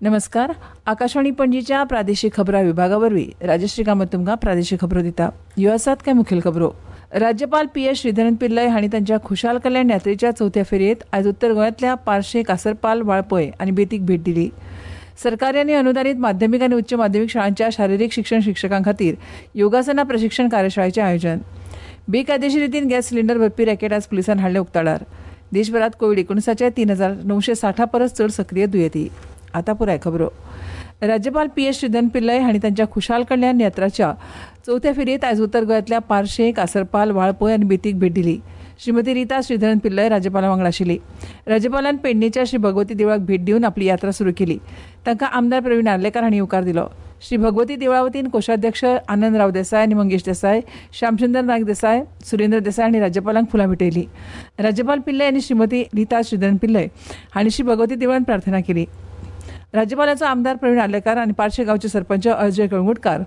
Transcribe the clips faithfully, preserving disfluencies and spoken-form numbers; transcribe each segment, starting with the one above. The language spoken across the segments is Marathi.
नमस्कार. आकाशवाणी पणजीच्या प्रादेशीक खबरां विभागावरवीं राजश्री कामत तुमकां प्रादेशीक खबरो दिता. ह्यो आसात कांय मुखेल खबरो. राज्यपाल पी एस श्रीधरन पिल्लय हांणी तांच्या खुशाल कल्याण यात्रेच्या चवथ्या फेरयेत आयज उत्तर गोंयांतल्या पार्शे, कासरपाल, वाळपय आनी बेतीक भेट दिली. सरकारी आनी अनुदानीत माध्यमीक आनी उच्च माध्यमीक शाळांच्या शारिरीक शिक्षण शिक्षकां खातीर योगासना प्रशिक्षण कार्यशाळेचें आयोजन. बेकायदेशीर रितीन गॅस सिलिंडर भरपी रॅकेट आज पुलिसांन हाडले उक्ताडार. देशभरात कोविड एकुणीसाचे तीन हजार णवशे साठा परस चड सक्रीय दुयेंती. आता पुराय खबरो. राज्यपाल पी एस श्रीधरन पिल्लय हांणी तांच्या खुशाल कल्याण यात्राच्या चवथ्या फेरयेत आयज उत्तर गोंयांतल्या पार्शे, कासरपाल, वाळपय आनी बेतीक भेट दिली. श्रीमती रीता श्रीधरन पिल्लय राज्यपाला वांगडा आशिल्ली. राज्यपालान पेडणेच्या श्री भगवती देवळाक भेट दिवन आपली यात्रा सुरू केली. तांकां आमदार प्रवीण आर्लेकर हांणी येवकार दिलो. श्री भगवती देवळा वतीन कोषाध्यक्ष आनंदराव देसाय आनी मंगेश देसाय, श्यामचंद्र नायक देसाय, सुरेंद्र देसाय हांणी राज्यपालांक फुलां भेटयली. राज्यपाल पिल्लय आनी श्रीमती रीता श्रीधरन पिल्लय हांणी श्री भगवती देवळान प्रार्थना केली. राज्यपालाचो आमदार प्रवीण आर्लेकर आनी पार्शे गांवचे सरपंच अजय कळंगुटकार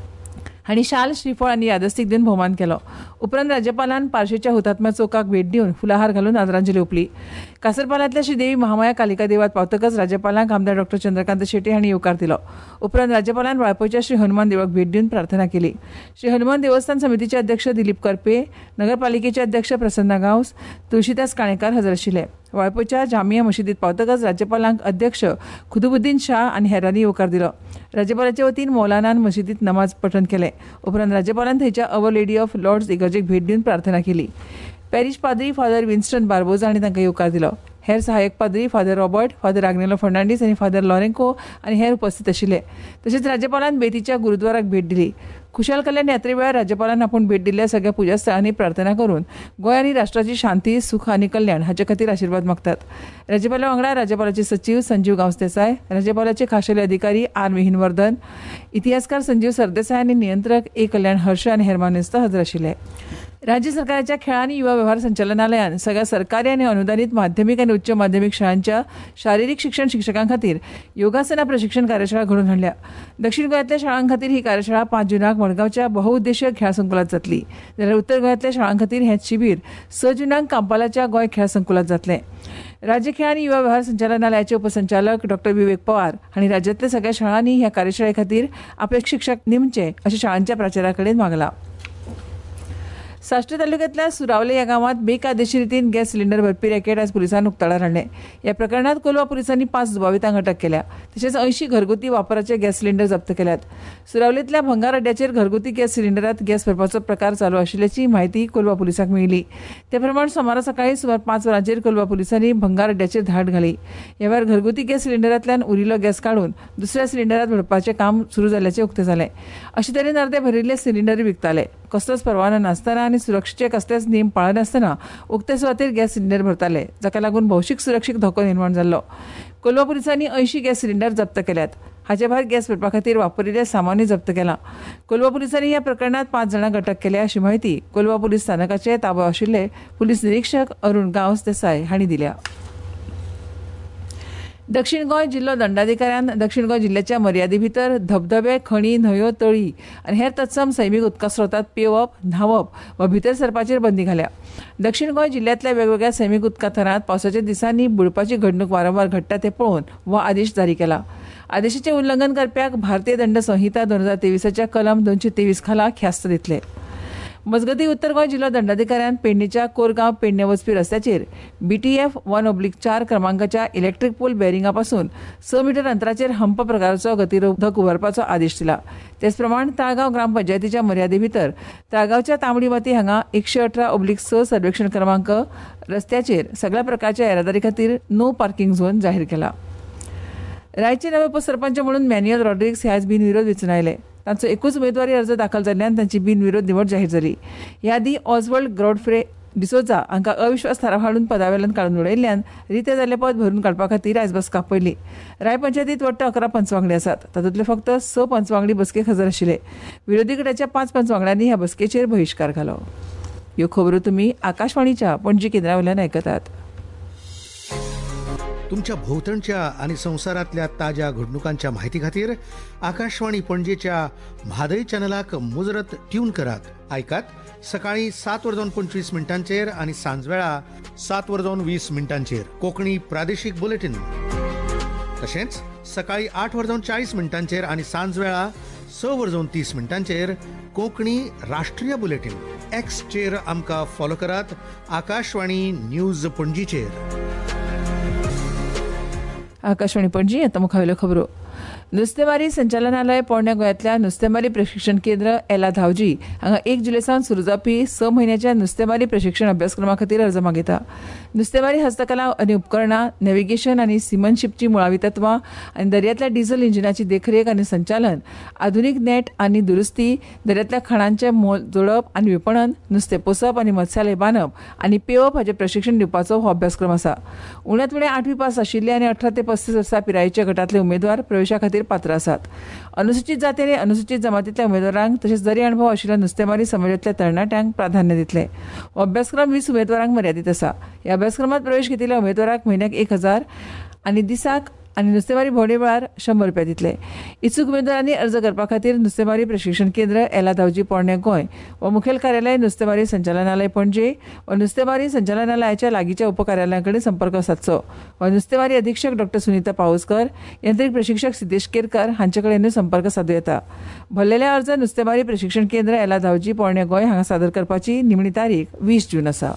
हांणी शाल, श्रीफळ आनी यादस्तीक दिवन भोवमान केलो. उपरांत राज्यपालान पार्शेच्या हुतात्म्या चौकाक भेट दिवन फुलाहार घालून आदरांजली ओपली. कासरपालांतल्या श्री देवी महामाया कालिका देवळात पावतकच राज्यपालांक आमदार डॉ चंद्रकांत शेट्टी हांणी येवकार दिलो. उपरांत राज्यपालान वाळपयच्या श्री हनुमान देवळाक भेट दिवन प्रार्थना केली. श्री हनुमान देवस्थान समितीचे अध्यक्ष दिलीप करपे, नगरपालिकेचे अध्यक्ष प्रसन्ना गांवस, तुळशीदास काणेकार हजर आशिल्ले. वाळपयच्या जामिया मशिदीत पावतकच राज्यपालांक अध्यक्ष खुदुबुद्दीन शाह आनी हेरांनी येवकार दिलो. राज्यपालाचे वतीन मौलानान मशिदीत नमाज पठण केले. उपरांत राज्यपालान थंयच्या अवर लेडी ऑफ लॉर्ड्स इगर्जेक भेट दिवन प्रार्थना केली. पॅरिश पाद्री फादर विन्स्टन बार्बोजा हांणी तांकां येवकार दिलो. हेर सहाय्यक पाद्री father Robert, father Agnelo Fernandes आनी फादर लॉरेंको आनी हेर उपस्थित आशिल्ले. तशेंच राज्यपालान बेतीच्या गुरुद्वाराक भेट दिली. खुशाल कल्याण यात्रे वेळार राज्यपालान आपूण भेट दिल्ल्या सगळ्या पुजा स्थळांनी प्रार्थना करून गोंय आनी राष्ट्राची शांती, सुख आनी कल्याण हाचे खातीर आशिर्वाद मागतात. राज्यपाला वांगडा राज्यपालाचे सचिव संजीव गांवस देसाय, राज्यपालाचे खाशेले अधिकारी आर मिहिनवर्धन, इतिहासकार संजीव सरदेसाय आनी नियंत्रक ए कल्याण हर्ष आनी हेर मानेस्त हजर आशिल्ले. राज्य सरकाराच्या खेळां आनी युवा वेव्हार संचालनालयान सगळ्या सरकारी आनी अनुदानीत माध्यमीक आनी उच्च माध्यमीक शाळांच्या शारिरीक शिक्षण शिक्षकां खातीर योगासना प्रशिक्षण कार्यशाळा घडोवन हाडल्या. दक्षिण गोंयांतल्या शाळां खातीर ही कार्यशाळा पांच जुनाक मडगांवच्या बहुउद्देशीय खेळ संकुलात जातली, जाल्यार उत्तर गोंयांतल्या शाळां खातीर हें शिबीर स जुनाक कांपालाच्या गोंय खेळ संकुलात जातलें. राज्य खेळ आनी युवा वेव्हार संचालनालयाचे उपसंचालक डॉ विवेक पवार हांणी राज्यांतल्या सगळ्या शाळांनी ह्या कार्यशाळे खातीर आपले शिक्षक नेमचे अशें शाळांच्या प्राचार्या कडेन मागलां. साश्टी तालुक्यांतल्या सुरावले ह्या गांवांत बेकायदेशीर रितीन गॅस सिलिंडर भरपी रॅकेट आज पुलिसांन उक्ताडार हाडले. ह्या प्रकरणात कोलवा पुलिसांनी पांच दुबावितांक अटक केल्या. तशेंच ऐंशी घरगुती वापराचे गॅस सिलिंडर जप्त केल्यात. सुरावलेंतल्या भंगार अड्ड्याचेर घरगुती गॅस सिलिंडरांत गॅस भरपाचो प्रकार चालू आशिल्ल्याची म्हायती कोलवा पुलिसांक मेळिल्ली. ते प्रमाण सोमारा सकाळी सुमार पांच वरांचेर कोलवा पुलिसांनी भंगार अड्ड्याचेर धाड घाली. ह्या वेळार घरगुती गॅस सिलिंडरांतल्यान उरिल्लो गॅस काडून दुसऱ्या सिलिंडरांत भरपाचें काम सुरू जाल्ल्याचें उक्तें जालें. अशे तरेन अर्दे भरिल्ले सिलिंडर विकताले. कसलोच परवानो नासतना आनी सुरक्षेचे कसलेच नेम पाळनासतना उक्ते सुवातेर गॅस सिलिंडर भरताले, जाका लागून भौशीक सुरक्षेक धोको निर्माण जाल्लो. कोलवा पुलिसांनी ऐंशी गॅस सिलिंडर जप्त केल्यात. हाचे भायर गॅस भरपा खातीर वापरिल्लें सामानूय जप्त केलां. कोलवा पुलिसांनी ह्या प्रकरणात पांच जाणांक अटक केल्या अशी माहिती कोलवा पुलीस स्थानकाचे ताबो आशिल्ले पुलीस निरीक्षक अरुण गांवस देसाय हांणी दिल्या. दक्षिण गोंय जिल्लो दंडाधिकाऱ्यान दक्षिण गोंय जिल्ल्याच्या मर्यादे भितर धबधबे, खणी, न्हंयो, तळी आनी हेर तत्सम सैमीक उदका स्रोतांत पेंवप, न्हांवप वा भितर सरपाचेर बंदी घाल्या. दक्षिण गोंय जिल्ल्यातल्या वेगवेगळ्या सैमीक उदका थरांत पावसाच्या दिसांनी बुडपाची घडणूक वारंवार घडटा ते पळोवन हो आदेश जारी केला. आदेशाचे उल्लंघन करप्याक भारतीय दंड संहिता दोन हजार तेवीसच्या कलम दोनशे तेवीस खाला ख्यास्त दितले. मजगती उत्तर गोंय जिल्लो दंडाधिकाऱ्यान पेडणेच्या कोरगांव पेडणे वचपी रस्त्याचेर बीटीएफ वन ओब्लीक चार क्रमांकाच्या इलेक्ट्रीक पोल बॅरिंगा पासून स मीटर अंतराचेर हंप प्रकारचो गतिरोधक उबारपाचो आदेश दिला. तेच प्रमाण ताळगांव ग्रामपंचायतीच्या मर्यादे भितर ताळगांवच्या तांबडी माती हांगा एकशे अठरा ओब्लीक स सर्वेक्षण क्रमांक रस्त्याचेर सगळ्या प्रकारच्या येरादारी खातीर नो पार्किंग झोन जाहीर केला. रायचे नवे उपसरपंच म्हणून मॅन्युअल रॉड्रिग्स हे आयज बिनविरोध वेंचून आयले. तांचो एकूच उमेदवारी अर्ज दाखल जाल्ल्यान तांची बिनविरोध निवड जाहीर जाली. ह्या आदी ऑजवर्ल्ड गॉडफ्रे डिसोजा हांकां अविश्वास थाराव हाडून पदावेल्यान काडून उडयल्ल्यान रिते जाल्लें पद भरून काडपा खातीर आयज बसका पडली. राय पंचायतींत वट्ट अकरा पंचवांगडी आसात. तातूंतले फक्त स पंचवांगडी बसकेक हजर आशिल्ले. विरोधी गटाच्या पांच पंचवांगड्यांनी ह्या बसकेचेर बहिष्कार घालो. ह्यो खबरो तुमी आकाशवाणीच्या पणजी केंद्रा वयल्यान आयकतात. तुमच्या भोवतणच्या आणि संसारातल्या ताज्या घडणुकांच्या माहिती खातीर आकाशवाणी पणजेच्या म्हादय चॅनलाक मुजरत ट्यून करात. ऐकात सकाळी सात वरजावन पंचवीस मिनटांचेर आणि सांजवेळा सात वरजावन वीस मिनटांचेर कोंकणी प्रादेशीक बुलेटिन. तशेंच सकाळी आठ वरां चाळीस मिनटांचेर आनी सांज वेळा स वरां तीस मिनटांचेर कोंकणी राष्ट्रीय बुलेटिन एक्सचेर आमकां फॉलो करात. आकाशवाणी न्यूज पणजीचेर. आकाशवाणी पणजी आतां मुखावेल्यो खबरो. नुस्तेमारी संचालनालय पोरण्या गोंयांतल्या नुस्तेमारी प्रशिक्षण केंद्र एला धावजी हांगा एक जुलय सावन सुरू जावपी स म्हयन्याच्या नुस्तेमारी प्रशिक्षण अभ्यासक्रमा खातीर अर्ज मागयता. नुस्तेमारी हस्तकला आनी उपकरणां, नॅव्हिगेशन आनी सिमनशिपची मुळावी तत्वां आनी दर्यांतल्या डिझल इंजिनाची देखरेख आनी संचालन, आधुनीक नेट आनी दुरुस्ती, दर्यांतल्या खाणांचें मोल जोडप आनी विपणन, नुस्तें पोसप आनी मत्स्यालय बांदप आनी पेवप हाचें प्रशिक्षण दिवपाचो हो अभ्यासक्रम आसा. उण्यांत उणें आठवी पास आशिल्ले आनी अठरा ते पस्तीस वर्सां पिरायेच्या गटांतले उमेदवार प्रवेशा खातीर पात्र आसात. अनुसूचित जाती आनी अनुसूचित जमातींतल्या उमेदवारांक तशेंच दर्या अणभव आशिल्ल्या नुस्तेमारी समाजांतल्या तरणाट्यांक प्राधान्य दितले. हो अभ्यासक्रम वीस उमेदवारांक मर्यादीत आसा. ह्या अभ्यासक्रमात प्रवेश घेतिल्ल्या उमेदवाराक म्हयन्याक एक हजार आनी दिसाक आनी नुस्तेमारी भोंवडी वेळार शंबर रुपया दितले. इच्छूक उमेदवारांनी अर्ज करपा खातीर नुस्तेमारी प्रशिक्षण केंद्र एला धावजी पोरण्या गोंय वा मुखेल कार्यालय नुस्तेमारी संचालनालय पणजे वा नुस्तेमारी संचालनालयाच्या लागींच्या उपकार्यालयां कडेन संपर्क सादचो वा नुस्तेमारी अधीक्षक डॉ सुनीता पाऊसकर, यांत्रीक प्रशिक्षक सिद्धेश केरकर हांचे कडेन संपर्क सादूं येता. भरलेले अर्ज नुस्तेमारी प्रशिक्षण केंद्र एला धावजी पोरण्या गोंय हांगा सादर करपाची निमणी तारीख वीस जून आसा.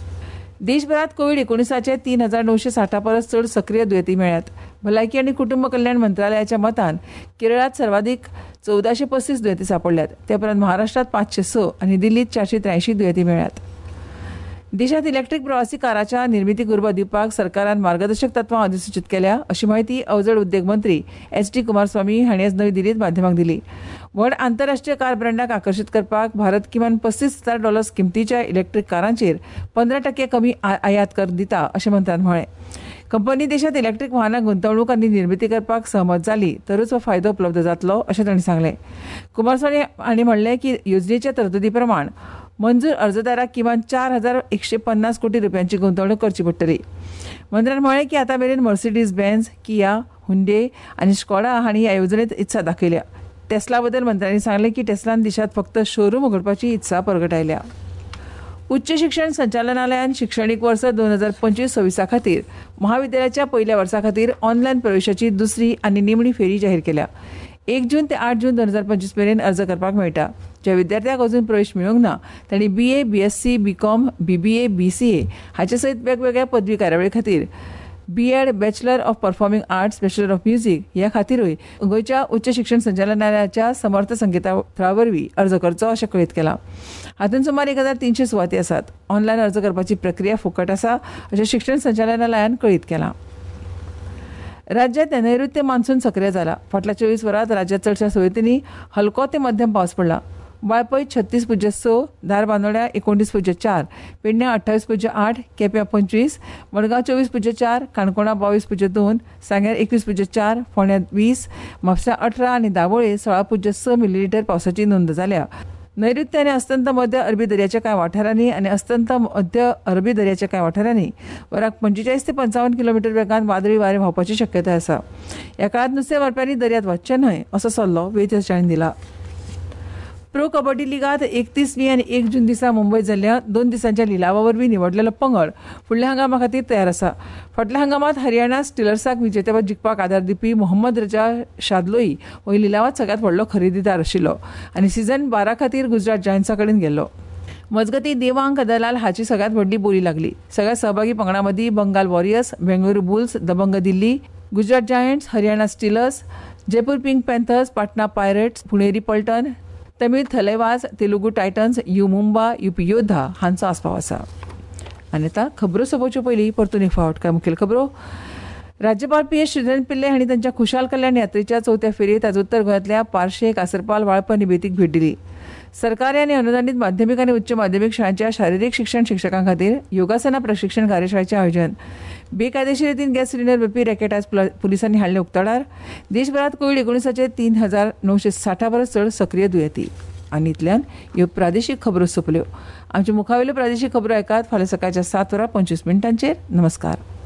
देशभरात कोविड एकोणीसाचे तीन हजार णवशे साठा परस चड सक्रिय दुयेंती मेळ्ळ्यात. भलायकी आनी कुटुंब कल्याण मंत्रालयाच्या मतान केरळात सर्वाधिक चौदाशे पस्तीस दुयेंती सापडल्यात. ते उपरांत महाराष्ट्रात पांचशे स आनी दिल्लीत चारशे त्र्याऐंशी दुयेंती मेळ्ळ्यात. देशात इलेक्ट्रीक प्रवासी काराच्या निर्मितीक उर्बा दिवपाक सरकारान मार्गदर्शक तत्वां अधिसूचीत केल्या अशी माहिती अवजड उद्देग मंत्री एच डी कुमारस्वामी हांणी आज नवी दिल्लीत माध्यमांक दिली. व्हड आंतरराष्ट्रीय कार ब्रँडाक आकर्शीत करपाक भारत किमान पस्तीस हजार डॉलर्स किमतीच्या इलेक्ट्रीक कारांचेर पंदरा टक्के कमी आयात कर दिता अशें मंत्र्यान म्हळें. कंपनी देशात इलेक्ट्रीक वाहनां गुंतवणूक आनी निर्मिती करपाक सहमत जाली तरच हो फायदो उपलब्ध जातलो अशें तांणी सांगलें. कुमारस्वामी हांणी म्हणलें की येवजणेच्या तरतुदी प्रमाण मंजूर अर्जदाराक किमान चार हजार एकशे पन्नास कोटी रुपयांची गुंतवणूक करची पडटली. मंत्र्यान म्हळें की आतां मेरेन मर्सिडीज बेन्झ, किया, हुंडे आनी स्कॉडा हांणी ह्या येवजणेंत इत्सा दाखयल्या. टेस्ला बद्दल मंत्र्यांनी सांगलें की टेस्लान देशांत फक्त शोरूम उगडपाची इत्सा परगटायल्या. उच्च शिक्षण संचालनालयान शिक्षणीक वर्स दोन हजार पंचवीस सव्वीसा खातीर महाविद्यालयाच्या पयल्या वर्सा खातीर ऑनलायन प्रवेशाची दुसरी आनी निमणी फेरी जाहीर केल्या. एक जून ते आठ जून दोन हजार पंचवीस मेरेन अर्ज करपाक मेळटा. ज्या विद्यार्थ्यांक अजून प्रवेश मेळूंक ना तांणी B A, B S C, B com, B B A, B C A हाचे सयत वेगवेगळ्या पदवी कार्यावळी खातीर B Ed, bachelor of performing arts, bachelor of music ह्या खातीरूय गोंयच्या उच्च शिक्षण संचालनालयाच्या समर्थ संकेतथळा वरवीं अर्ज करचो अशें कळीत केलां. हातूंत सुमार एक हजार तीनशे सुवाती आसात. ऑनलायन अर्ज करपाची प्रक्रिया फुकट आसा अशें शिक्षण संचालनालयान कळीत केलां. राज्यात नैऋत्य मान्सून सक्रिय जाला. फाटल्या चोवीस वरांत राज्यात चडशा सुवातींनी हलको ते मध्यम पावस पडला. वाळपय छत्तीस पुज्य स, धार बांदोड्या एकोणतीस पुज्य चार, पेडण्यां अठ्ठावीस पुज्य आठ, केप्यां पंचवीस, मडगांव चोवीस पुज्य चार, काणकोणा बावीस पुज्य दोन, सांग्यार एकवीस पुज्य चार, फोंड्यां वीस, म्हापसा अठरा आनी दाबोळे सोळा पुज्य स मिलीलिटर पावसाची नोंद जाल्या. नैऋत्य आनी अस्तंत मध्य अरबी दर्याच्या कांय वाठारांनी आनी अस्तंत मध्य अरबी दर्याच्या कांय वाठारांनी वराक पंचेचाळीस ते पंचावन्न किलोमीटर वेगान वादळी वारें व्हांवपाची शक्यताय आसा. ह्या काळात नुस्तें मारप्यांनी दर्यांत वचचें न्हय असो सल्लो वेधशाळेन दिला. प्रो कबड्डी लिगांत एकतीसवी आनी एक जून दिसा मुंबयत जाल्ल्या दोन दिसांच्या लिलावा वरवीं निवडलेलो पंगड फुडल्या हंगामा खातीर तयार आसा. फाटल्या हंगामात हरियाणा स्टिलर्साक विजेतेपद जिखपाक आदार दिवपी मोहम्मद रजा शादलोई हो लिलावांत सगळ्यांत व्हडलो खरेदीदार आशिल्लो आनी सिजन बारा खातीर गुजरात जायंट्सा कडेन गेल्लो. मजगतीं देवांग कदलाल हाची सगळ्यांत व्हडली बोली लागली. सगळ्या सहभागी पंगडां मदीं Bengal warriors, Bengaluru bulls, Dabang Delhi, Gujarat giants, Haryana steelers, Jaipur pink panthers, Patna pirates, Puneri Paltan, Tamil Thalaivas, Telugu titans, U Mumba, UP Yoddha हांचो आस्पाव आसा. आनी आतां खबरो सोंपोवचे पयलीं परतून एक फावट कांय मुखेल खबरो. राज्यपाल पी एस श्रीधरन पिल्ले हांणी तांच्या खुशाल कल्याण यात्रेच्या चवथ्या फेरयेत आज उत्तर गोंयांतल्या पार्शे, कासरपाल, वाळपय आनी बेतीक भेट दिली. सरकारी आनी अनुदानीत माध्यमीक आनी उच्च माध्यमीक शाळांच्या शारिरीक शिक्षण शिक्षकां खातीर योगासना प्रशिक्षण कार्यशाळेचें आयोजन. बेकायदेशीर रितीन गॅस सिलिंडर विकपी रॅकेट आज पुलिसांनी हाडले उक्ताडार. देशभरात कोविड एकोणीसाचे तीन हजार णवशे साठा परस चड सक्रिय दुयेंती. आनी इतल्यान ह्यो प्रादेशीक खबरो सोंपल्यो. आमचे मुखावेल्यो प्रादेशीक खबरो ऐकात फाल्यां सकाळच्या सात वरां पंचवीस मिनटांचेर. नमस्कार.